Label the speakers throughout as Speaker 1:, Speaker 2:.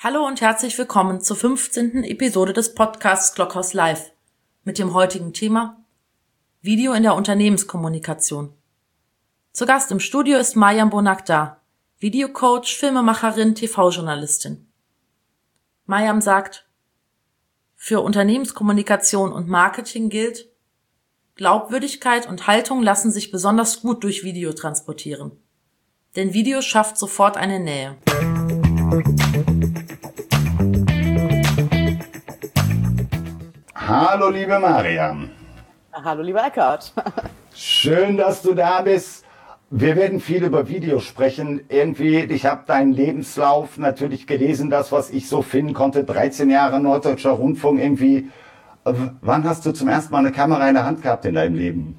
Speaker 1: Hallo und herzlich willkommen zur 15. Episode des Podcasts Glockhaus Live mit dem heutigen Thema Video in der Unternehmenskommunikation. Zu Gast im Studio ist Mariam Bonakdar, Videocoach, Filmemacherin, TV-Journalistin. Mariam sagt, für Unternehmenskommunikation und Marketing gilt, Glaubwürdigkeit und Haltung lassen sich besonders gut durch Video transportieren. Denn Video schafft sofort eine Nähe.
Speaker 2: Hallo liebe Mariam.
Speaker 3: Hallo lieber Eckhard.
Speaker 2: Schön, dass du da bist. Wir werden viel über Video sprechen. Ich habe deinen Lebenslauf natürlich gelesen, das, was ich so finden konnte. 13 Jahre Norddeutscher Rundfunk irgendwie. Wann hast du zum ersten Mal eine Kamera in der Hand gehabt in deinem Leben?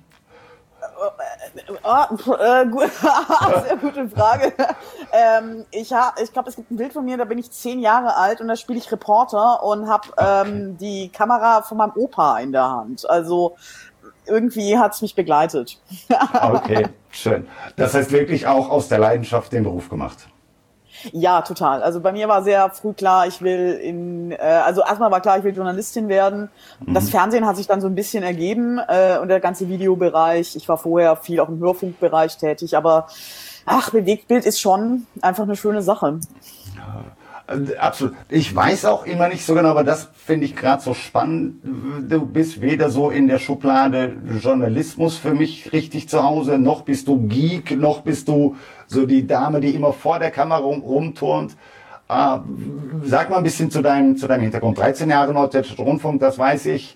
Speaker 3: Sehr gute Frage. Ich glaube, es gibt ein Bild von mir, da bin ich 10 Jahre alt und da spiele ich Reporter und habe die Kamera von meinem Opa in der Hand. Also irgendwie hat's mich begleitet.
Speaker 2: Okay, schön. Das heißt wirklich auch aus der Leidenschaft den Beruf gemacht?
Speaker 3: Ja, total. Also bei mir war sehr früh klar, ich will also erstmal war klar, ich will Journalistin werden. Das Fernsehen hat sich dann so ein bisschen ergeben und der ganze Videobereich. Ich war vorher viel auch im Hörfunkbereich tätig, aber Bewegtbild ist schon einfach eine schöne Sache.
Speaker 2: Absolut. Ich weiß auch immer nicht so genau, aber das finde ich gerade so spannend. Du bist weder so in der Schublade Journalismus für mich richtig zu Hause, noch bist du Geek, noch bist du so die Dame, die immer vor der Kamera rumturnt. Sag mal ein bisschen zu deinem Hintergrund. 13 Jahre Norddeutscher Rundfunk, das weiß ich.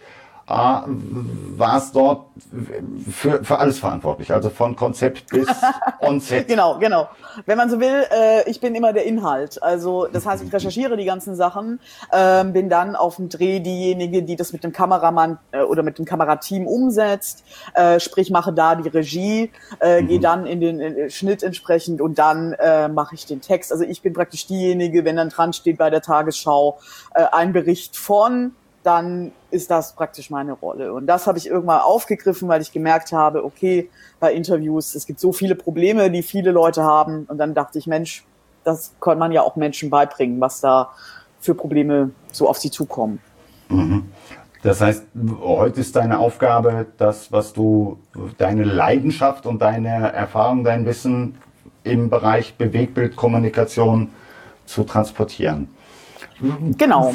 Speaker 2: Warst dort für alles verantwortlich, also von Konzept bis On-Set.
Speaker 3: Genau. Wenn man so will, ich bin immer der Inhalt. Also das heißt, ich recherchiere die ganzen Sachen, bin dann auf dem Dreh diejenige, die das mit dem Kameramann oder mit dem Kamerateam umsetzt, sprich mache da die Regie, gehe dann in den Schnitt entsprechend und dann mache ich den Text. Also ich bin praktisch diejenige, wenn dann dran steht bei der Tagesschau ein Bericht von, dann ist das praktisch meine Rolle. Und das habe ich irgendwann aufgegriffen, weil ich gemerkt habe, okay, bei Interviews, es gibt so viele Probleme, die viele Leute haben. Und dann dachte ich, Mensch, das kann man ja auch Menschen beibringen, was da für Probleme so auf sie zukommen.
Speaker 2: Das heißt, heute ist deine Aufgabe, das, was du, deine Leidenschaft und deine Erfahrung, dein Wissen im Bereich Bewegtbildkommunikation zu transportieren.
Speaker 3: Genau.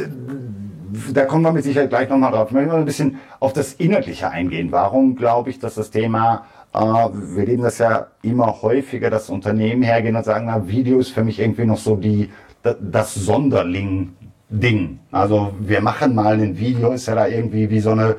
Speaker 2: Da kommen wir mit Sicherheit gleich nochmal drauf. Ich möchte mal ein bisschen auf das Inhaltliche eingehen. Warum glaube ich, dass das Thema, wir leben das ja immer häufiger, dass Unternehmen hergehen und sagen, na, Video ist für mich irgendwie noch so das Sonderling-Ding. Also wir machen mal ein Video, ist ja da irgendwie wie so eine,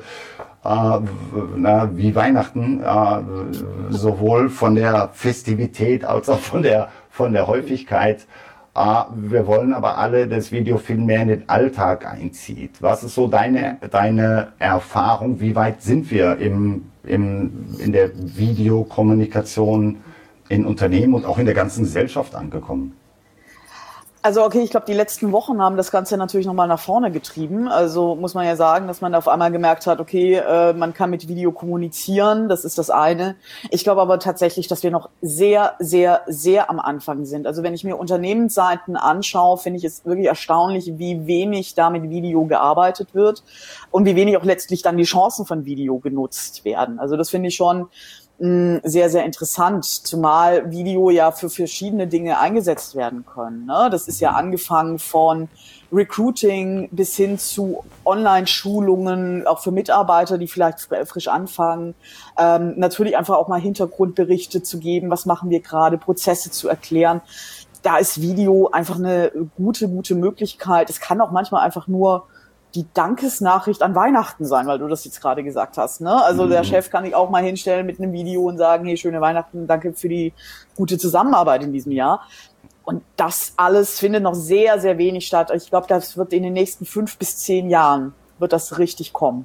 Speaker 2: wie Weihnachten, sowohl von der Festivität als auch von der Häufigkeit. Wir wollen aber alle, dass Video viel mehr in den Alltag einzieht. Was ist so deine Erfahrung? Wie weit sind wir in der Videokommunikation in Unternehmen und auch in der ganzen Gesellschaft angekommen?
Speaker 3: Also okay, ich glaube, die letzten Wochen haben das Ganze natürlich nochmal nach vorne getrieben. Also muss man ja sagen, dass man auf einmal gemerkt hat, okay, man kann mit Video kommunizieren, das ist das eine. Ich glaube aber tatsächlich, dass wir noch sehr, sehr, sehr am Anfang sind. Also wenn ich mir Unternehmensseiten anschaue, finde ich es wirklich erstaunlich, wie wenig da mit Video gearbeitet wird und wie wenig auch letztlich dann die Chancen von Video genutzt werden. Also das finde ich schon sehr, sehr interessant, zumal Video ja für verschiedene Dinge eingesetzt werden können. Ne? Das ist ja angefangen von Recruiting bis hin zu Online-Schulungen, auch für Mitarbeiter, die vielleicht frisch anfangen. Natürlich einfach auch mal Hintergrundberichte zu geben, was machen wir gerade, Prozesse zu erklären. Da ist Video einfach eine gute Möglichkeit. Es kann auch manchmal einfach nur die Dankesnachricht an Weihnachten sein, weil du das jetzt gerade gesagt hast, ne? Also der Chef kann sich auch mal hinstellen mit einem Video und sagen, hey, schöne Weihnachten, danke für die gute Zusammenarbeit in diesem Jahr. Und das alles findet noch sehr, sehr wenig statt. Ich glaube, das wird in den nächsten 5 bis 10 Jahren wird das richtig kommen.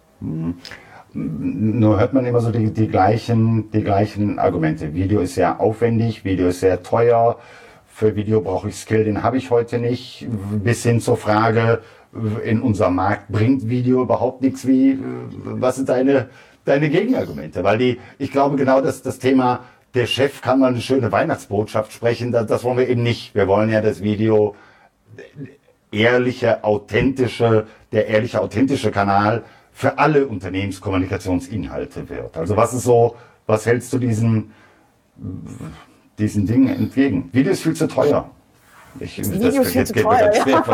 Speaker 2: Nur hört man immer so die gleichen Argumente. Video ist sehr aufwendig, Video ist sehr teuer. Für Video brauche ich Skill, den habe ich heute nicht. Bis hin zur Frage, in unserem Markt bringt Video überhaupt nichts. Was sind deine Gegenargumente? Weil ich glaube genau, dass das Thema, der Chef kann mal eine schöne Weihnachtsbotschaft sprechen, das wollen wir eben nicht. Wir wollen ja das Video der ehrliche, authentische Kanal für alle Unternehmenskommunikationsinhalte wird. Also was hältst du diesen Dingen entgegen? Video ist viel zu teuer.
Speaker 3: Video ist viel zu teuer.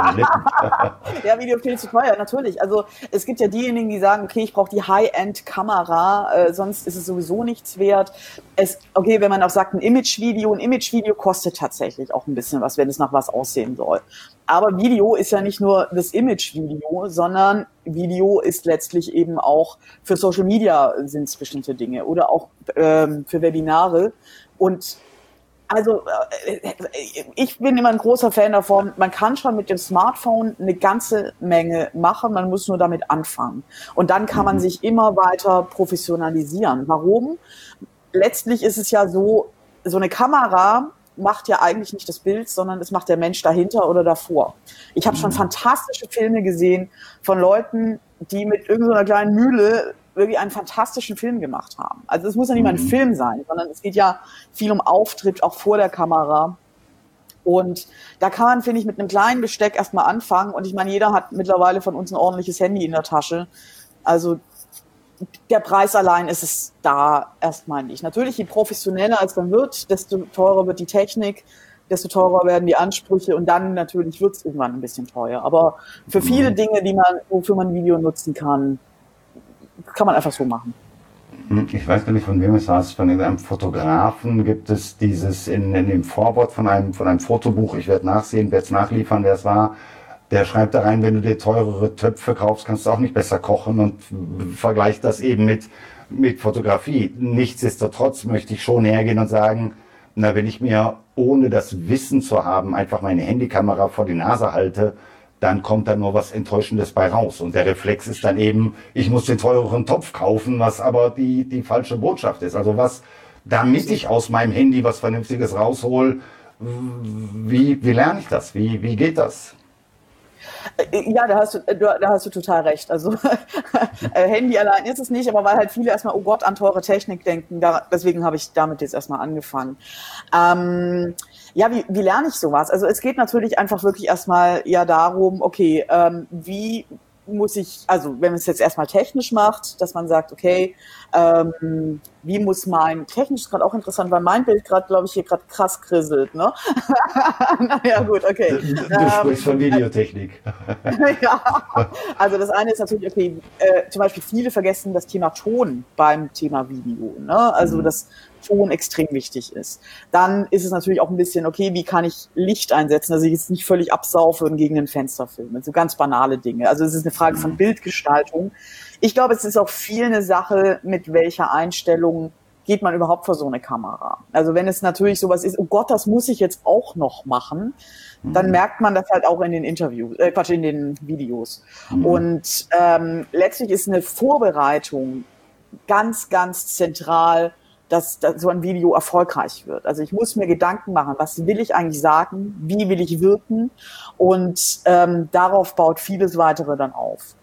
Speaker 3: Ja, Video viel zu teuer, natürlich. Also es gibt ja diejenigen, die sagen, okay, ich brauche die High-End-Kamera, sonst ist es sowieso nichts wert. Okay, wenn man auch sagt, ein Image-Video kostet tatsächlich auch ein bisschen was, wenn es nach was aussehen soll. Aber Video ist ja nicht nur das Image-Video, sondern Video ist letztlich eben auch für Social Media sind es bestimmte Dinge oder auch für Webinare. Und also ich bin immer ein großer Fan davon, man kann schon mit dem Smartphone eine ganze Menge machen, man muss nur damit anfangen. Und dann kann man sich immer weiter professionalisieren. Warum? Letztlich ist es ja so eine Kamera macht ja eigentlich nicht das Bild, sondern es macht der Mensch dahinter oder davor. Ich habe schon fantastische Filme gesehen von Leuten, die mit irgendeiner kleinen Mühle wirklich einen fantastischen Film gemacht haben. Also es muss ja nicht mal ein Film sein, sondern es geht ja viel um Auftritt, auch vor der Kamera. Und da kann man, finde ich, mit einem kleinen Besteck erstmal anfangen. Und ich meine, jeder hat mittlerweile von uns ein ordentliches Handy in der Tasche. Also der Preis allein ist es da erstmal nicht. Natürlich, je professioneller es dann wird, desto teurer wird die Technik, desto teurer werden die Ansprüche und dann natürlich wird es irgendwann ein bisschen teuer. Aber für viele Dinge, wofür man Video nutzen kann man einfach so machen.
Speaker 2: Ich weiß gar nicht, von wem es heißt, von einem Fotografen gibt es dieses in dem Vorwort von einem Fotobuch, ich werde nachsehen, werde es nachliefern, wer es war, der schreibt da rein, wenn du dir teurere Töpfe kaufst, kannst du auch nicht besser kochen und vergleicht das eben mit Fotografie. Nichtsdestotrotz möchte ich schon hergehen und sagen, na, wenn ich mir ohne das Wissen zu haben einfach meine Handykamera vor die Nase halte, dann kommt da nur was Enttäuschendes bei raus. Und der Reflex ist dann eben, ich muss den teureren Topf kaufen, was aber die falsche Botschaft ist. Also damit ich aus meinem Handy was Vernünftiges raushol, wie lerne ich das? Wie geht das?
Speaker 3: Ja, da hast du total recht. Also Handy allein ist es nicht, aber weil halt viele erstmal, oh Gott, an teure Technik denken, deswegen habe ich damit jetzt erstmal angefangen. Ja, wie lerne ich sowas? Also es geht natürlich einfach wirklich erstmal ja darum, okay, wie muss ich, also wenn man es jetzt erstmal technisch macht, dass man sagt, okay, wie muss technisch ist gerade auch interessant, weil mein Bild gerade, glaube ich, hier gerade krass krisselt, ne? Naja, gut, okay.
Speaker 2: Du sprichst von Videotechnik.
Speaker 3: Ja, also das eine ist natürlich, okay, zum Beispiel viele vergessen das Thema Ton beim Thema Video, ne? Also dass Ton extrem wichtig ist. Dann ist es natürlich auch ein bisschen, okay, wie kann ich Licht einsetzen, dass ich jetzt nicht völlig absaufe und gegen ein Fenster filme. So ganz banale Dinge. Also es ist eine Frage von Bildgestaltung. Ich glaube, es ist auch viel eine Sache, mit welcher Einstellung geht man überhaupt vor so eine Kamera. Also wenn es natürlich sowas ist, oh Gott, das muss ich jetzt auch noch machen, dann merkt man das halt auch in den in den Videos. Und letztlich ist eine Vorbereitung ganz, ganz zentral, dass so ein Video erfolgreich wird. Also ich muss mir Gedanken machen, was will ich eigentlich sagen, wie will ich wirken und darauf baut vieles weitere dann auf.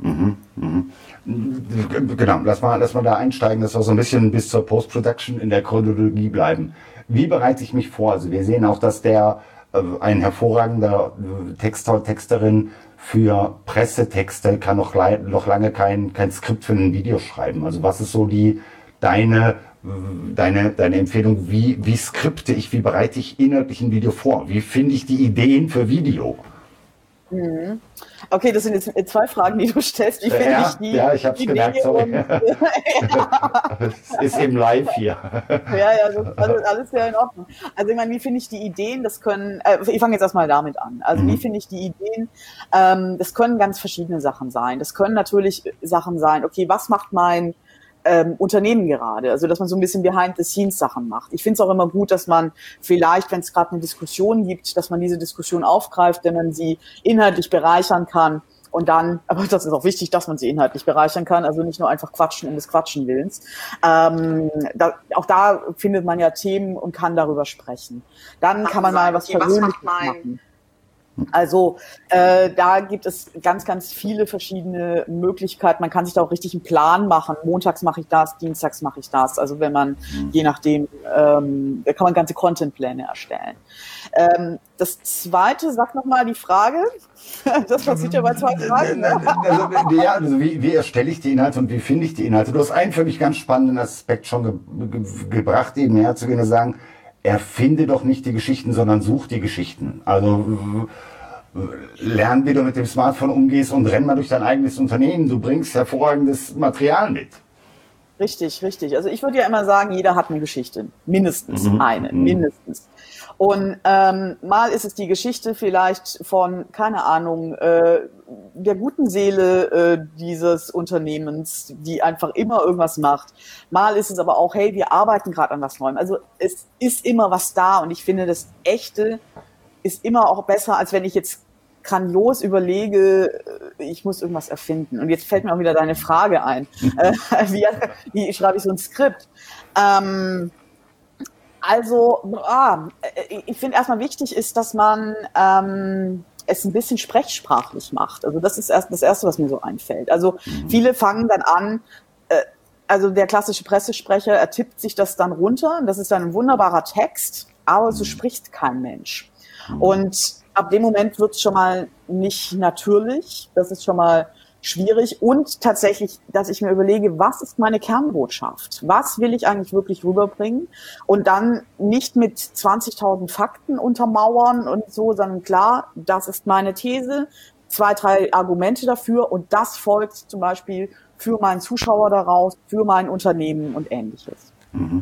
Speaker 2: Genau, lass mal da einsteigen, dass wir so ein bisschen bis zur Post-Production in der Chronologie bleiben. Wie bereite ich mich vor? Also wir sehen auch, dass ein hervorragender Texterin für Pressetexte kann noch lange kein Skript für ein Video schreiben. Also was ist so deine Empfehlung, wie skripte ich, wie bereite ich inhaltlich ein Video vor? Wie finde ich die Ideen für Video?
Speaker 3: Okay, das sind jetzt zwei Fragen, die du stellst. Wie finde ich die?
Speaker 2: Ja, ich habe es gemerkt, sorry. Es ist eben live hier.
Speaker 3: Ja, alles ja in Ordnung. Also ich meine, wie finde ich die Ideen? Das können, ich fange jetzt erstmal damit an. Also wie finde ich die Ideen? Das können ganz verschiedene Sachen sein. Das können natürlich Sachen sein, okay, was macht mein Unternehmen gerade, also dass man so ein bisschen Behind-the-Scenes-Sachen macht. Ich finde es auch immer gut, dass man vielleicht, wenn es gerade eine Diskussion gibt, dass man diese Diskussion aufgreift, wenn man sie inhaltlich bereichern kann und dann, aber das ist auch wichtig, dass man sie inhaltlich bereichern kann, also nicht nur einfach quatschen um des Quatschen Willens. Auch da findet man ja Themen und kann darüber sprechen. Dann kann man mal was Persönliches machen. Also da gibt es ganz, ganz viele verschiedene Möglichkeiten. Man kann sich da auch richtig einen Plan machen. Montags mache ich das, dienstags mache ich das. Also wenn man, je nachdem, da kann man ganze Contentpläne erstellen. Das Zweite, sag nochmal die Frage. Das passiert ja bei 2 Fragen.
Speaker 2: Also wie erstelle ich die Inhalte und wie finde ich die Inhalte? Du hast einen für mich ganz spannenden Aspekt schon gebracht, eben herzugehen und sagen, erfinde doch nicht die Geschichten, sondern such die Geschichten. Also lern, wie du mit dem Smartphone umgehst und renn mal durch dein eigenes Unternehmen. Du bringst hervorragendes Material mit.
Speaker 3: Richtig, richtig. Also ich würde ja immer sagen, jeder hat eine Geschichte. Mindestens eine, mindestens. Und mal ist es die Geschichte vielleicht von, keine Ahnung, der guten Seele dieses Unternehmens, die einfach immer irgendwas macht. Mal ist es aber auch, hey, wir arbeiten gerade an was Neuem. Also es ist immer was da und ich finde, das Echte ist immer auch besser, als wenn ich jetzt grandios überlege, ich muss irgendwas erfinden. Und jetzt fällt mir auch wieder deine Frage ein. Wie schreibe ich so ein Skript? Ich finde erstmal wichtig ist, dass man es ein bisschen sprechsprachlich macht. Also das ist erst das Erste, was mir so einfällt. Also viele fangen dann an, also der klassische Pressesprecher, er tippt sich das dann runter. Das ist dann ein wunderbarer Text, aber so spricht kein Mensch. Und ab dem Moment wird es schon mal nicht natürlich. Das ist schon mal schwierig. Und tatsächlich, dass ich mir überlege, was ist meine Kernbotschaft? Was will ich eigentlich wirklich rüberbringen? Und dann nicht mit 20.000 Fakten untermauern und so, sondern klar, das ist meine These, 2, 3 Argumente dafür und das folgt zum Beispiel für meinen Zuschauer daraus, für mein Unternehmen und Ähnliches.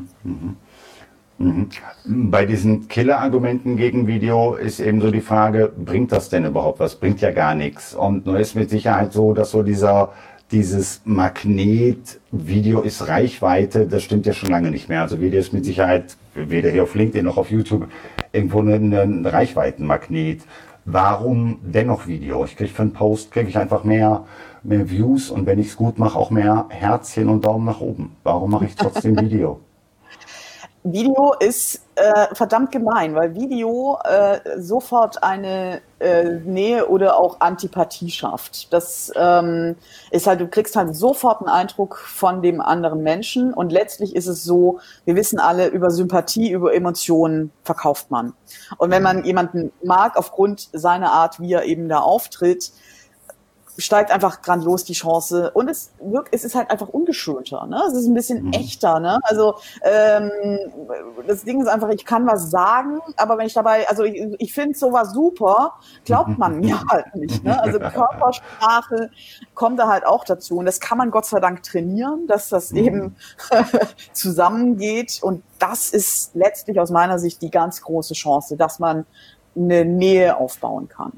Speaker 2: Bei diesen Killer-Argumenten gegen Video ist eben so die Frage, bringt das denn überhaupt was? Bringt ja gar nichts. Und nur ist mit Sicherheit so, dass so dieses Magnet, Video ist Reichweite, das stimmt ja schon lange nicht mehr. Also Video ist mit Sicherheit, weder hier auf LinkedIn noch auf YouTube, irgendwo ein Reichweitenmagnet. Warum dennoch Video? Ich kriege für einen Post einfach mehr Views und wenn ich es gut mache, auch mehr Herzchen und Daumen nach oben. Warum mache ich trotzdem Video?
Speaker 3: Video ist verdammt gemein, weil Video sofort eine Nähe oder auch Antipathie schafft. Das ist halt, du kriegst halt sofort einen Eindruck von dem anderen Menschen und letztlich ist es so, wir wissen alle, über Sympathie, über Emotionen verkauft man. Und wenn man jemanden mag, aufgrund seiner Art, wie er eben da auftritt, steigt einfach grandios die Chance und es ist halt einfach ungeschönter, ne? Es ist ein bisschen echter, ne? Also das Ding ist einfach, ich kann was sagen, aber wenn ich dabei, also ich finde sowas super, glaubt man mir halt nicht, ne? Also Körpersprache kommt da halt auch dazu und das kann man Gott sei Dank trainieren, dass das eben zusammengeht und das ist letztlich aus meiner Sicht die ganz große Chance, dass man eine Nähe aufbauen kann.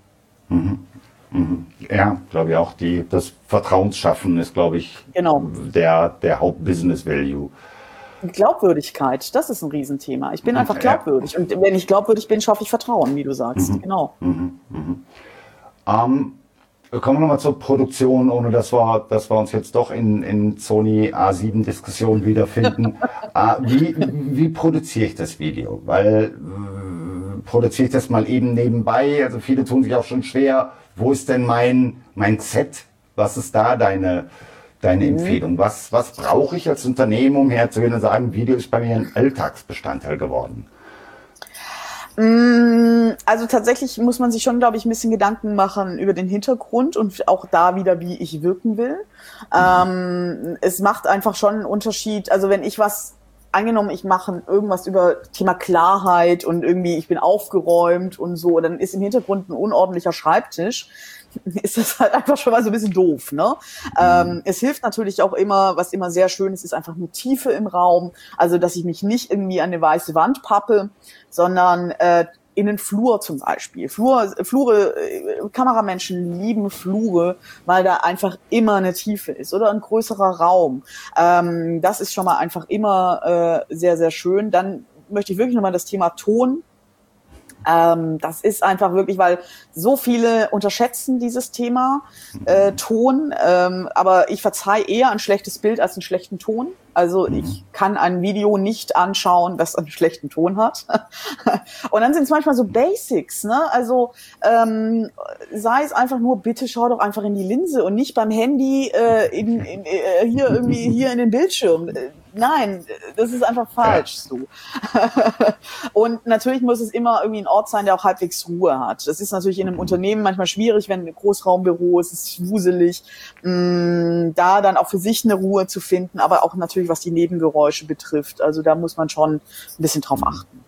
Speaker 2: Ja, glaube ich auch. Das Vertrauensschaffen ist, glaube ich,
Speaker 3: genau.
Speaker 2: der Hauptbusiness-Value.
Speaker 3: Glaubwürdigkeit, das ist ein Riesenthema. Ich bin einfach glaubwürdig. Und wenn ich glaubwürdig bin, schaffe ich Vertrauen, wie du sagst. Genau.
Speaker 2: Kommen wir nochmal zur Produktion, ohne dass wir uns jetzt doch in Sony A7-Diskussionen wiederfinden. Wie produziere ich das Video? Weil produziere ich das mal eben nebenbei? Also viele tun sich auch schon schwer. Wo ist denn mein Set? Was ist da deine Empfehlung? Was brauche ich als Unternehmen, um herzugehen und sagen, Video ist bei mir ein Alltagsbestandteil geworden?
Speaker 3: Also tatsächlich muss man sich schon, glaube ich, ein bisschen Gedanken machen über den Hintergrund und auch da wieder, wie ich wirken will. Es macht einfach schon einen Unterschied. Also wenn ich angenommen, ich mache irgendwas über Thema Klarheit und irgendwie ich bin aufgeräumt und so, dann ist im Hintergrund ein unordentlicher Schreibtisch, ist das halt einfach schon mal so ein bisschen doof, ne? Es hilft natürlich auch immer, was immer sehr schön ist einfach eine Tiefe im Raum, also dass ich mich nicht irgendwie an eine weiße Wand pappe, sondern in den Flur zum Beispiel. Flure, Kameramenschen lieben Flure, weil da einfach immer eine Tiefe ist oder ein größerer Raum. Das ist schon mal einfach immer sehr, sehr schön. Dann möchte ich wirklich nochmal das Thema Ton. Das ist einfach wirklich, weil so viele unterschätzen dieses Thema Ton, aber ich verzeihe eher ein schlechtes Bild als einen schlechten Ton. Also ich kann ein Video nicht anschauen, das einen schlechten Ton hat. Und dann sind es manchmal so Basics, ne? Also sei es einfach nur, bitte schau doch einfach in die Linse und nicht beim Handy hier in den Bildschirm. Nein, das ist einfach falsch so. Und natürlich muss es immer irgendwie ein Ort sein, der auch halbwegs Ruhe hat. Das ist natürlich in einem Unternehmen manchmal schwierig, wenn ein Großraumbüro ist, es ist wuselig, da dann auch für sich eine Ruhe zu finden, aber auch natürlich, was die Nebengeräusche betrifft. Also da muss man schon ein bisschen drauf achten.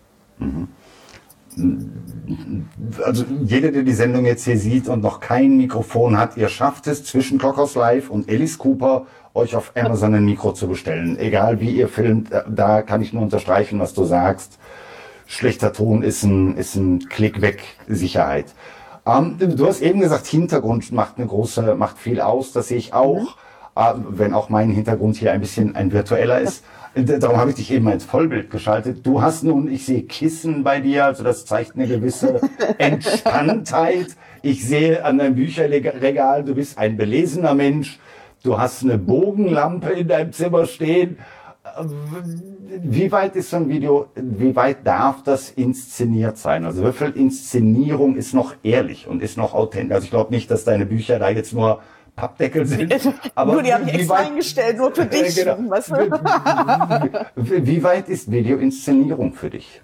Speaker 2: Also jeder, der die Sendung jetzt hier sieht und noch kein Mikrofon hat, ihr schafft es zwischen Clockhouse Live und Alice Cooper, euch auf Amazon ein Mikro zu bestellen. Egal wie ihr filmt, da kann ich nur unterstreichen, was du sagst. Schlechter Ton ist ein Klick weg Sicherheit. Du hast eben gesagt, Hintergrund macht viel aus. Das sehe ich auch, wenn auch mein Hintergrund hier ein bisschen ein virtueller ist. Darum habe ich dich eben ins Vollbild geschaltet. Du hast nun, ich sehe Kissen bei dir, also das zeigt eine gewisse Entspanntheit. Ich sehe an deinem Bücherregal, du bist ein belesener Mensch. Du hast eine Bogenlampe in deinem Zimmer stehen. Wie weit ist so ein Video, wie weit darf das inszeniert sein? Also wie viel Inszenierung ist noch ehrlich und ist noch authentisch? Also ich glaube nicht, dass deine Bücher da jetzt nur Pappdeckel sind. Aber
Speaker 3: nur die habe ich extra eingestellt, nur für dich.
Speaker 2: Genau. Weißt du? Wie weit ist Videoinszenierung für dich?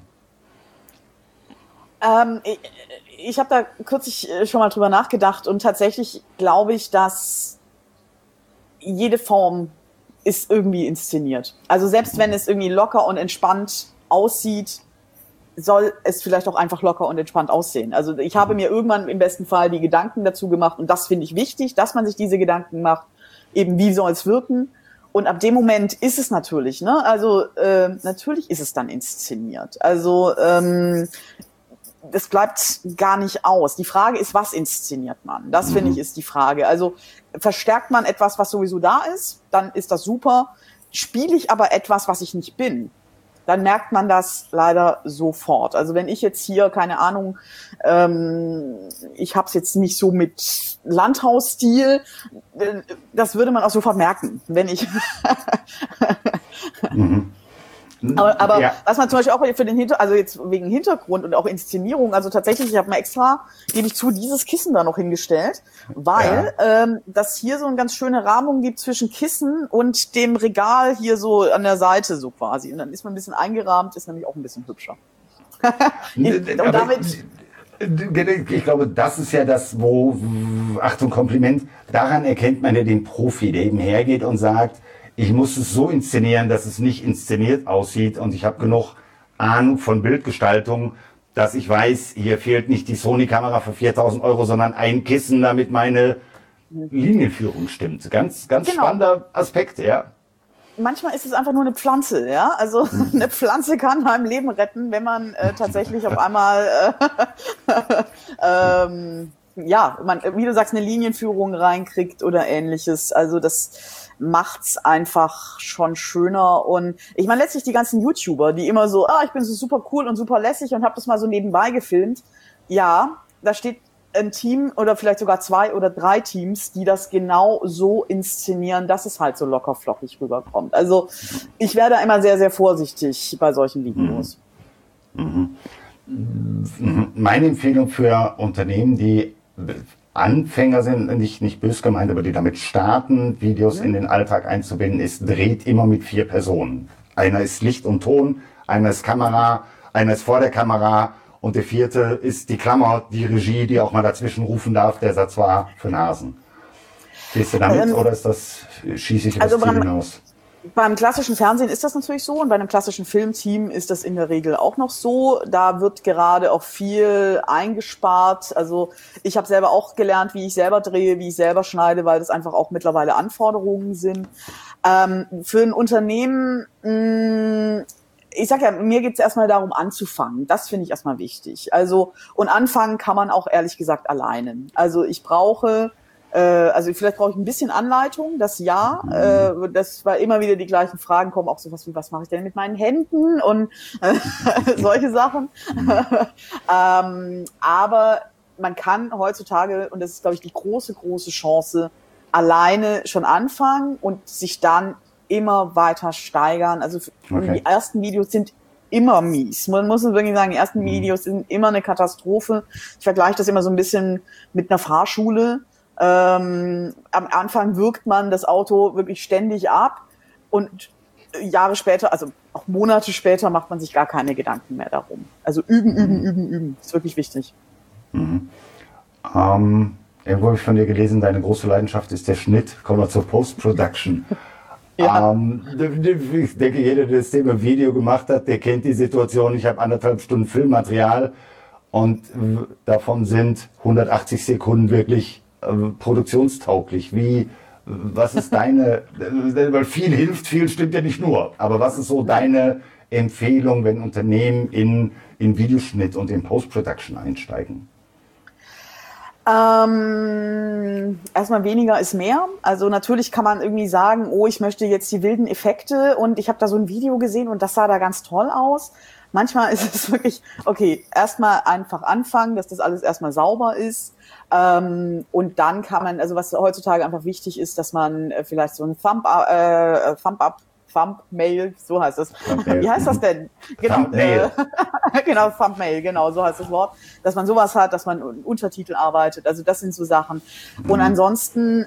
Speaker 3: Ich habe da kürzlich schon mal drüber nachgedacht und tatsächlich glaube ich, dass jede Form ist irgendwie inszeniert. Also selbst wenn es irgendwie locker und entspannt aussieht, soll es vielleicht auch einfach locker und entspannt aussehen. Also ich habe mir irgendwann im besten Fall die Gedanken dazu gemacht und das finde ich wichtig, dass man sich diese Gedanken macht, eben wie soll es wirken. Und ab dem Moment ist es natürlich, ne? Also natürlich ist es dann inszeniert. Also das bleibt gar nicht aus. Die Frage ist, was inszeniert man? Das finde ich ist die Frage. Also verstärkt man etwas, was sowieso da ist, dann ist das super. Spiele ich aber etwas, was ich nicht bin, dann merkt man das leider sofort. Also wenn ich jetzt hier, keine Ahnung, ich habe es jetzt nicht so mit Landhausstil, das würde man auch sofort merken, wenn ich... Aber ja. Was man zum Beispiel auch für den also jetzt wegen Hintergrund und auch Inszenierung, also tatsächlich, ich habe mal extra, gebe ich zu, dieses Kissen da noch hingestellt, weil das hier so eine ganz schöne Rahmung gibt zwischen Kissen und dem Regal hier so an der Seite so quasi. Und dann ist man ein bisschen eingerahmt, ist nämlich auch ein bisschen hübscher. Und damit...
Speaker 2: Ich glaube, das ist ja das, wo, Achtung, Kompliment, daran erkennt man ja den Profi, der eben hergeht und sagt, ich muss es so inszenieren, dass es nicht inszeniert aussieht und ich habe genug Ahnung von Bildgestaltung, dass ich weiß, hier fehlt nicht die Sony-Kamera für 4.000 €, sondern ein Kissen, damit meine Linienführung stimmt. Ganz spannender Aspekt, ja.
Speaker 3: Manchmal ist es einfach nur eine Pflanze, ja. Also eine Pflanze kann einem Leben retten, wenn man tatsächlich auf einmal wie du sagst, eine Linienführung reinkriegt oder ähnliches. Also das macht's einfach schon schöner. Und ich meine, letztlich die ganzen YouTuber, die immer so, ich bin so super cool und super lässig und habe das mal so nebenbei gefilmt. Ja, da steht ein Team oder vielleicht sogar 2 oder 3 Teams, die das genau so inszenieren, dass es halt so locker flockig rüberkommt. Also ich werde immer sehr, sehr vorsichtig bei solchen Videos.
Speaker 2: Meine Empfehlung für Unternehmen, die Anfänger sind, nicht böse gemeint, aber die damit starten, Videos in den Alltag einzubinden, ist, dreht immer mit 4 Personen. Einer ist Licht und Ton, einer ist Kamera, einer ist vor der Kamera und der 4. ist die Klammer, die Regie, die auch mal dazwischen rufen darf. Der Satz war für Nasen. Gehst du damit oder schieße ich das Ziel hinaus?
Speaker 3: Beim klassischen Fernsehen ist das natürlich so und bei einem klassischen Filmteam ist das in der Regel auch noch so. Da wird gerade auch viel eingespart. Also ich habe selber auch gelernt, wie ich selber drehe, wie ich selber schneide, weil das einfach auch mittlerweile Anforderungen sind. Für ein Unternehmen, ich sag ja, mir geht's erstmal darum anzufangen. Das finde ich erstmal wichtig. Also und anfangen kann man auch ehrlich gesagt alleine. Also ich brauche vielleicht brauche ich ein bisschen Anleitung, das war immer wieder die gleichen Fragen kommen, auch sowas wie, was mache ich denn mit meinen Händen und solche Sachen. Aber man kann heutzutage, und das ist, glaube ich, die große, große Chance, alleine schon anfangen und sich dann immer weiter steigern. Also die ersten Videos sind immer mies. Man muss wirklich sagen, die ersten Videos sind immer eine Katastrophe. Ich vergleiche das immer so ein bisschen mit einer Fahrschule. Am Anfang wirkt man das Auto wirklich ständig ab und Jahre später, also auch Monate später, macht man sich gar keine Gedanken mehr darum. Also üben. Ist wirklich wichtig.
Speaker 2: Irgendwo habe ich von dir gelesen, deine große Leidenschaft ist der Schnitt. Kommen wir zur Post-Production.
Speaker 3: Ja.
Speaker 2: Ich denke, jeder, der das Thema Video gemacht hat, der kennt die Situation. Ich habe 1,5 Stunden Filmmaterial und davon sind 180 Sekunden wirklich produktionstauglich. Was ist deine, weil viel hilft, viel stimmt ja nicht nur, aber was ist so deine Empfehlung, wenn Unternehmen in Videoschnitt und in Post-Production einsteigen?
Speaker 3: Erstmal weniger ist mehr. Also natürlich kann man irgendwie sagen, oh, ich möchte jetzt die wilden Effekte und ich habe da so ein Video gesehen und das sah da ganz toll aus. Manchmal ist es wirklich, okay, erstmal einfach anfangen, dass das alles erstmal sauber ist. Und dann kann man, also was heutzutage einfach wichtig ist, dass man vielleicht so ein Thumbnail, so heißt das.
Speaker 2: Thumbnail.
Speaker 3: Wie heißt das denn? Genau,
Speaker 2: Thumbnail.
Speaker 3: Genau, Thumbnail, genau, so heißt das Wort. Dass man sowas hat, dass man Untertitel arbeitet. Also das sind so Sachen. Und ansonsten,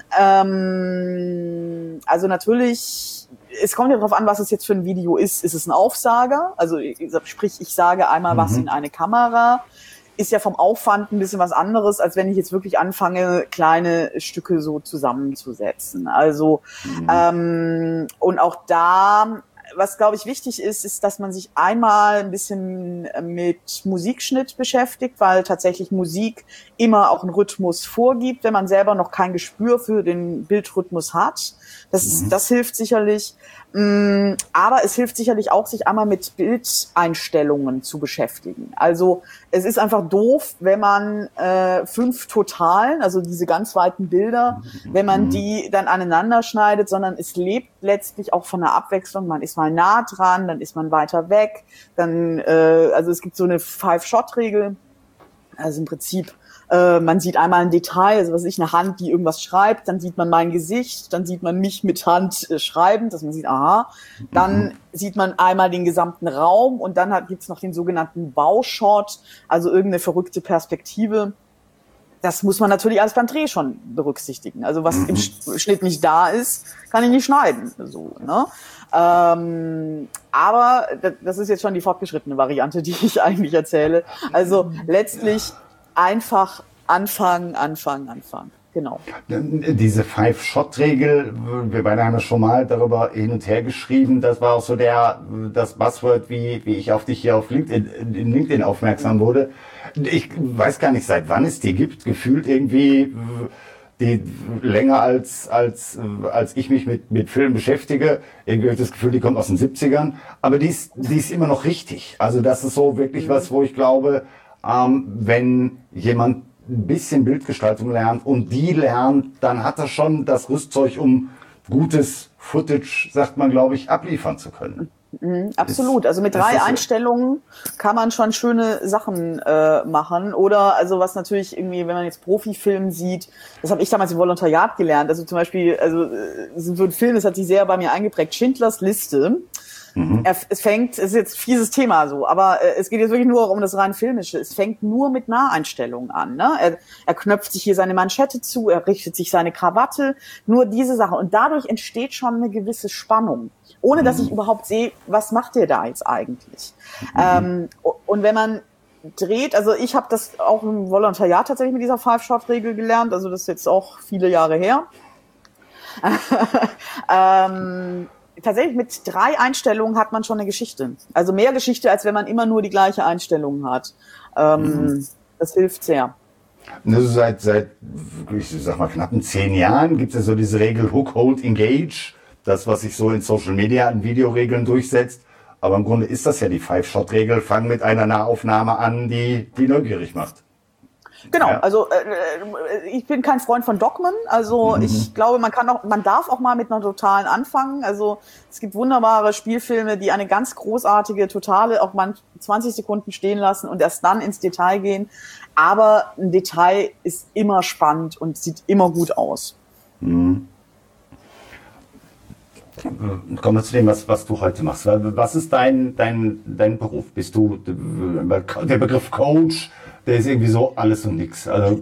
Speaker 3: also natürlich, es kommt ja darauf an, was es jetzt für ein Video ist. Ist es ein Aufsager? Also sprich, ich sage einmal was in eine Kamera. Ist ja vom Aufwand ein bisschen was anderes, als wenn ich jetzt wirklich anfange, kleine Stücke so zusammenzusetzen. Also und auch da, was glaube ich wichtig ist, ist, dass man sich einmal ein bisschen mit Musikschnitt beschäftigt, weil tatsächlich Musik immer auch einen Rhythmus vorgibt, wenn man selber noch kein Gespür für den Bildrhythmus hat. Das hilft sicherlich. Aber es hilft sicherlich auch, sich einmal mit Bildeinstellungen zu beschäftigen. Also es ist einfach doof, wenn man 5 Totalen, also diese ganz weiten Bilder, wenn man die dann aneinander schneidet, sondern es lebt letztlich auch von der Abwechslung. Man ist mal nah dran, dann ist man weiter weg. Dann, also es gibt so eine 5-Shot-Regel. Also im Prinzip, man sieht einmal ein Detail, also was ich, eine Hand, die irgendwas schreibt, dann sieht man mein Gesicht, dann sieht man mich mit Hand schreibend, dass man sieht, aha, dann sieht man einmal den gesamten Raum und dann gibt's noch den sogenannten Baushot, also irgendeine verrückte Perspektive. Das muss man natürlich alles beim Dreh schon berücksichtigen. Also was im Schnitt nicht da ist, kann ich nicht schneiden. So, ne? Aber das ist jetzt schon die fortgeschrittene Variante, die ich eigentlich erzähle. Also letztlich einfach anfangen. Genau.
Speaker 2: Diese 5-Shot-Regel, wir beide haben ja schon mal darüber hin und her geschrieben, das war auch so das Buzzword, wie ich auf dich hier auf LinkedIn aufmerksam wurde. Ich weiß gar nicht, seit wann es die gibt, gefühlt irgendwie die länger als ich mich mit Filmen beschäftige. Irgendwie habe ich das Gefühl, die kommt aus den 70ern, aber die ist immer noch richtig. Also das ist so wirklich was, wo ich glaube, wenn jemand ein bisschen Bildgestaltung lernt und die lernt, dann hat er schon das Rüstzeug, um gutes Footage, sagt man, glaube ich, abliefern zu können.
Speaker 3: Absolut. Also mit 3 Einstellungen kann man schon schöne Sachen machen. Oder also was natürlich irgendwie, wenn man jetzt Profifilm sieht, das habe ich damals im Volontariat gelernt. Also zum Beispiel, also so ein Film, das hat sich sehr bei mir eingeprägt, Schindlers Liste. Es ist jetzt ein fieses Thema so, aber es geht jetzt wirklich nur um das rein Filmische. Es fängt nur mit Naheinstellungen an. Ne? Er knöpft sich hier seine Manschette zu, er richtet sich seine Krawatte, nur diese Sache. Und dadurch entsteht schon eine gewisse Spannung, ohne dass ich überhaupt sehe, was macht der da jetzt eigentlich. Und wenn man dreht, also ich habe das auch im Volontariat tatsächlich mit dieser 5-Shot-Regel gelernt, also das ist jetzt auch viele Jahre her. Tatsächlich mit 3 Einstellungen hat man schon eine Geschichte. Also mehr Geschichte, als wenn man immer nur die gleiche Einstellung hat. Das hilft sehr.
Speaker 2: Also seit ich sag mal, knappen 10 Jahren gibt es ja so diese Regel Hook, Hold, Engage. Das, was sich so in Social Media an Videoregeln durchsetzt. Aber im Grunde ist das ja die 5-Shot-Regel. Fang mit einer Nahaufnahme an, die neugierig macht.
Speaker 3: Genau,
Speaker 2: Ja.
Speaker 3: also ich bin kein Freund von Dogmen, also ich glaube, man darf auch mal mit einer Totalen anfangen, also es gibt wunderbare Spielfilme, die eine ganz großartige Totale auch mal 20 Sekunden stehen lassen und erst dann ins Detail gehen, aber ein Detail ist immer spannend und sieht immer gut aus.
Speaker 2: Kommen wir zu dem, was du heute machst. Was ist dein Beruf? Bist du der Begriff Coach? Der ist irgendwie so alles und nix. Also,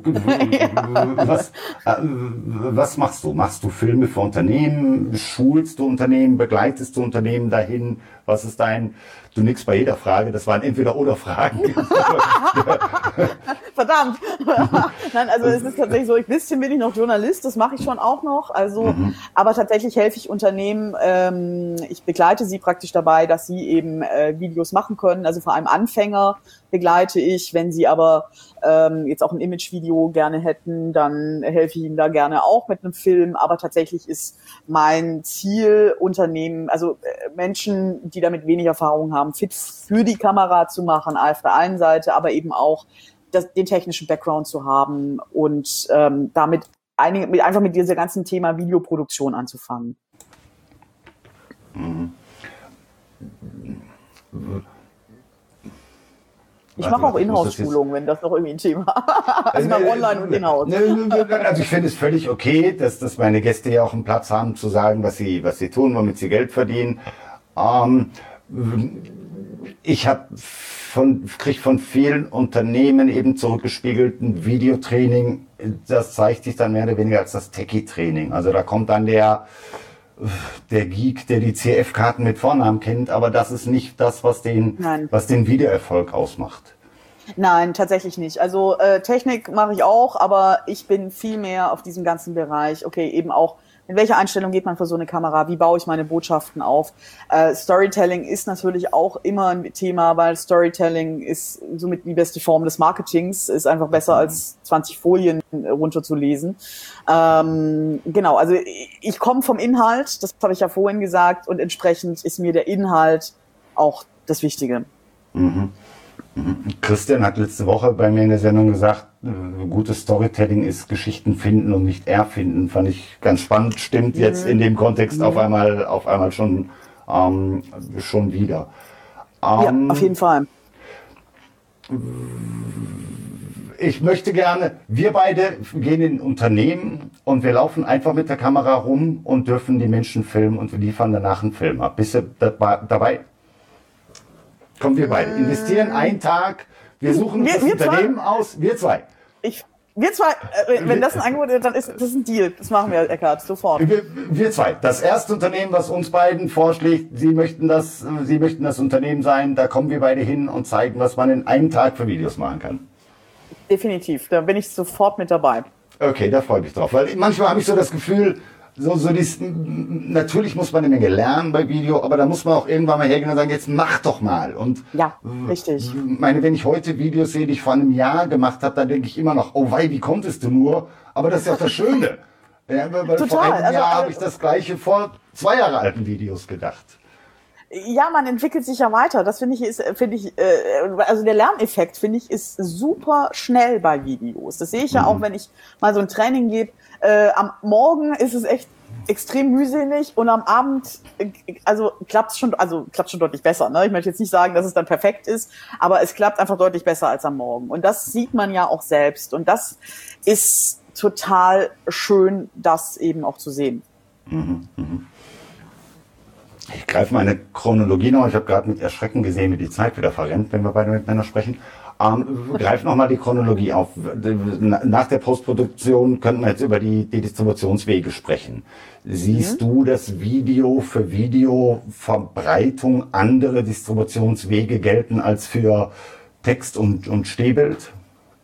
Speaker 2: was machst du? Machst du Filme für Unternehmen? Schulst du Unternehmen? Begleitest du Unternehmen dahin? Was ist du nix bei jeder Frage, das waren Entweder-oder-Fragen.
Speaker 3: Verdammt. Nein, also es ist tatsächlich so, ein bisschen bin ich noch Journalist, das mache ich schon auch noch. Also, aber tatsächlich helfe ich Unternehmen, ich begleite sie praktisch dabei, dass sie eben Videos machen können. Also vor allem Anfänger begleite ich. Wenn sie aber jetzt auch ein Imagevideo gerne hätten, dann helfe ich ihnen da gerne auch mit einem Film. Aber tatsächlich ist mein Ziel, Unternehmen, also Menschen, die damit wenig Erfahrung haben, fit für die Kamera zu machen, auf der einen Seite, aber eben auch den technischen Background zu haben und damit einfach mit diesem ganzen Thema Videoproduktion anzufangen. Ich mache auch Inhouse-Schulungen, wenn das noch irgendwie ein Thema ist. Also mal online und Inhouse.
Speaker 2: Also ich finde es völlig okay, dass meine Gäste ja auch einen Platz haben, zu sagen, was sie tun, womit sie Geld verdienen. Ich kriege von vielen Unternehmen eben zurückgespiegelt ein Videotraining, das zeigt sich dann mehr oder weniger als das Techie-Training. Also da kommt dann der Geek, der die CF-Karten mit Vornamen kennt, aber das ist nicht das, was den Videoerfolg ausmacht.
Speaker 3: Nein, tatsächlich nicht. Also Technik mache ich auch, aber ich bin viel mehr auf diesem ganzen Bereich. Okay, eben auch, in welcher Einstellung geht man für so eine Kamera? Wie baue ich meine Botschaften auf? Storytelling ist natürlich auch immer ein Thema, weil Storytelling ist somit die beste Form des Marketings, ist einfach besser als 20 Folien runterzulesen. Genau, also ich komme vom Inhalt, das habe ich ja vorhin gesagt, und entsprechend ist mir der Inhalt auch das Wichtige.
Speaker 2: Christian hat letzte Woche bei mir in der Sendung gesagt, gutes Storytelling ist Geschichten finden und nicht erfinden. Fand ich ganz spannend. Stimmt jetzt in dem Kontext auf einmal schon wieder.
Speaker 3: Ja, auf jeden Fall.
Speaker 2: Ich möchte gerne, wir beide gehen in ein Unternehmen und wir laufen einfach mit der Kamera rum und dürfen die Menschen filmen und wir liefern danach einen Film ab. Bist du dabei? Kommen wir beide. Investieren einen Tag. Wir suchen das Unternehmen aus. Wir zwei.
Speaker 3: Wir zwei, wenn das ein Angebot ist, dann ist das ein Deal. Das machen wir, Eckhard, sofort.
Speaker 2: Wir zwei. Das erste Unternehmen, was uns beiden vorschlägt, Sie möchten das Unternehmen sein, da kommen wir beide hin und zeigen, was man in einem Tag für Videos machen kann.
Speaker 3: Definitiv. Da bin ich sofort mit dabei.
Speaker 2: Okay, da freue ich mich drauf. Weil manchmal habe ich so das Gefühl, natürlich muss man eine Menge lernen bei Video, aber da muss man auch irgendwann mal hergehen und sagen, jetzt mach doch mal. Und
Speaker 3: ja, richtig.
Speaker 2: Wenn ich heute Videos sehe, die ich vor einem Jahr gemacht habe, dann denke ich immer noch, oh wei, wie konntest du nur? Aber das ist ja auch das Schöne. Ja, weil total. Vor einem Jahr habe ich das Gleiche vor 2 Jahre alten Videos gedacht.
Speaker 3: Ja, man entwickelt sich ja weiter. Das finde ich, also der Lerneffekt, finde ich, ist super schnell bei Videos. Das sehe ich ja auch, wenn ich mal so ein Training gebe. Am Morgen ist es echt extrem mühselig und am Abend, klappt schon deutlich besser. Ne? Ich möchte jetzt nicht sagen, dass es dann perfekt ist, aber es klappt einfach deutlich besser als am Morgen. Und das sieht man ja auch selbst. Und das ist total schön, das eben auch zu sehen.
Speaker 2: Ich greife meine Chronologie noch. Ich habe gerade mit Erschrecken gesehen, wie die Zeit wieder verrennt, wenn wir beide miteinander sprechen. Greif nochmal die Chronologie auf. Nach der Postproduktion könnten wir jetzt über die Distributionswege sprechen. Siehst du, dass Video für Videoverbreitung andere Distributionswege gelten als für Text und Stehbild?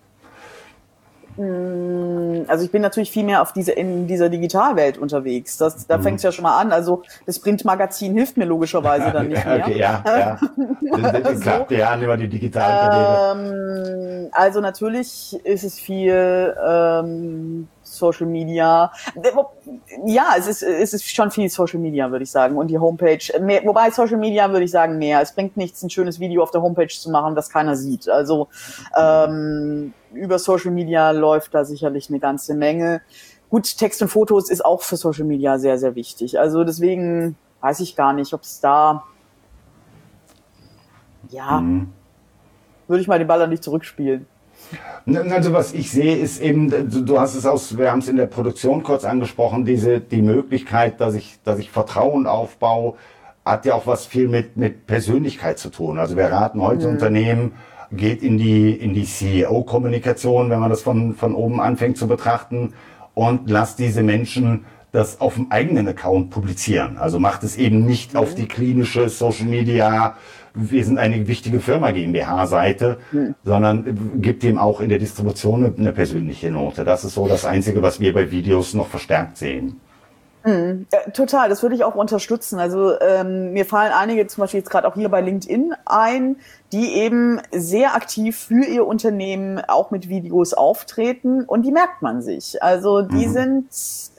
Speaker 3: Also ich bin natürlich viel mehr in dieser Digitalwelt unterwegs. Da fängt es ja schon mal an. Also das Printmagazin hilft mir logischerweise dann nicht mehr.
Speaker 2: Okay, ja. Das klappt ja an über die digitalen Kanäle.
Speaker 3: Also natürlich ist es viel Social Media. Ja, es ist schon viel Social Media, würde ich sagen. Und die Homepage. Wobei Social Media würde ich sagen mehr. Es bringt nichts, ein schönes Video auf der Homepage zu machen, das keiner sieht. Also über Social Media läuft da sicherlich eine ganze Menge. Gut, Text und Fotos ist auch für Social Media sehr, sehr wichtig. Also deswegen weiß ich gar nicht, ob es da, würde ich mal den Ball an dich zurückspielen.
Speaker 2: Also was ich sehe, ist eben, du hast es wir haben es in der Produktion kurz angesprochen, die Möglichkeit, dass ich Vertrauen aufbaue, hat ja auch was viel mit Persönlichkeit zu tun. Also wir raten heute Unternehmen, geht in die CEO-Kommunikation, wenn man das von oben anfängt zu betrachten, und lasst diese Menschen das auf dem eigenen Account publizieren. Also macht es eben nicht auf die klinische Social Media, wir sind eine wichtige Firma GmbH-Seite, sondern gibt ihm auch in der Distribution eine persönliche Note. Das ist so das Einzige, was wir bei Videos noch verstärkt sehen.
Speaker 3: Total, das würde ich auch unterstützen. Also mir fallen einige, zum Beispiel jetzt gerade auch hier bei LinkedIn ein, die eben sehr aktiv für ihr Unternehmen auch mit Videos auftreten, und die merkt man sich. Also die sind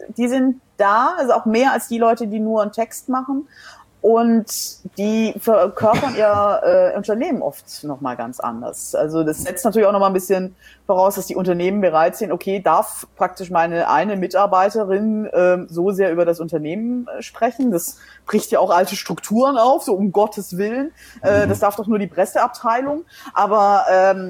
Speaker 3: da, also auch mehr als die Leute, die nur einen Text machen. Und die verkörpern ihr Unternehmen oft nochmal ganz anders. Also das setzt natürlich auch nochmal ein bisschen voraus, dass die Unternehmen bereit sind, okay, darf praktisch meine eine Mitarbeiterin so sehr über das Unternehmen sprechen. Das bricht ja auch alte Strukturen auf, so um Gottes Willen. Das darf doch nur die Presseabteilung. Aber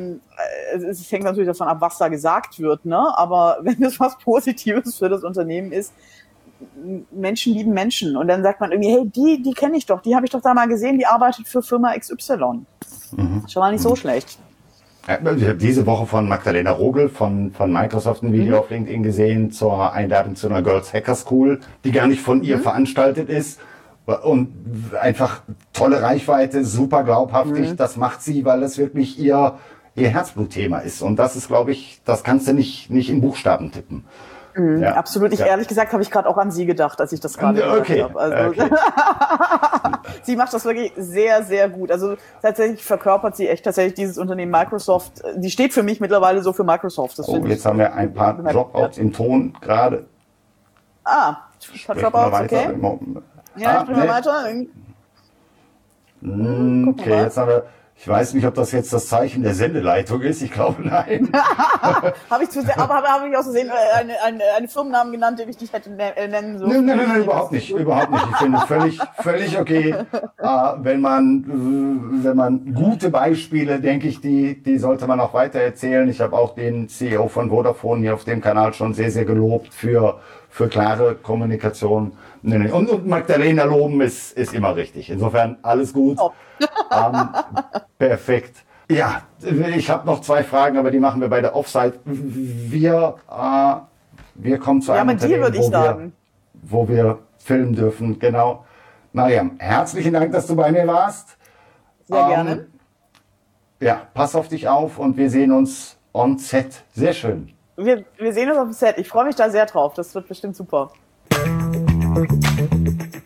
Speaker 3: es hängt natürlich davon ab, was da gesagt wird, ne? Aber wenn es was Positives für das Unternehmen ist, Menschen lieben Menschen. Und dann sagt man irgendwie, hey, die kenne ich doch, die habe ich doch da mal gesehen, die arbeitet für Firma XY. Schon mal nicht so schlecht.
Speaker 2: Ich habe diese Woche von Magdalena Rogel von Microsoft ein Video auf LinkedIn gesehen zur Einladung zu einer Girls Hacker School, die gar nicht von ihr veranstaltet ist. Und einfach tolle Reichweite, super glaubhaftig. Das macht sie, weil es wirklich ihr Herzblutthema ist. Und das ist, glaube ich, das kannst du nicht in Buchstaben tippen.
Speaker 3: Ja. Absolut. Ehrlich gesagt, habe ich gerade auch an sie gedacht, als ich das gerade gesagt habe. Also, sie macht das wirklich sehr, sehr gut. Also tatsächlich verkörpert sie echt tatsächlich dieses Unternehmen Microsoft. Die steht für mich mittlerweile so für Microsoft. Das
Speaker 2: jetzt haben wir ein paar Dropouts im Ton gerade.
Speaker 3: Ein paar Dropouts, okay. Ja, sprechen wir weiter.
Speaker 2: Okay, jetzt haben wir... Ich weiß nicht, ob das jetzt das Zeichen der Sendeleitung ist. Ich glaube, nein.
Speaker 3: habe ich auch so sehen, einen Firmennamen genannt, den ich nicht hätte nennen sollen?
Speaker 2: Nein, überhaupt nicht. Überhaupt nicht. Ich finde völlig okay. Wenn man gute Beispiele, denke ich, die sollte man auch weiter erzählen. Ich habe auch den CEO von Vodafone hier auf dem Kanal schon sehr, sehr gelobt für klare Kommunikation. Und Magdalena loben ist immer richtig. Insofern alles gut. Oh. Perfekt. Ja, ich habe noch 2 Fragen, aber die machen wir bei der Offside. Wir kommen zu einem Unternehmen, wo wir filmen dürfen. Genau. Mariam, herzlichen Dank, dass du bei mir warst.
Speaker 3: Sehr gerne.
Speaker 2: Ja, pass auf dich auf und wir sehen uns on set. Sehr schön.
Speaker 3: Wir sehen uns auf dem Set. Ich freue mich da sehr drauf. Das wird bestimmt super.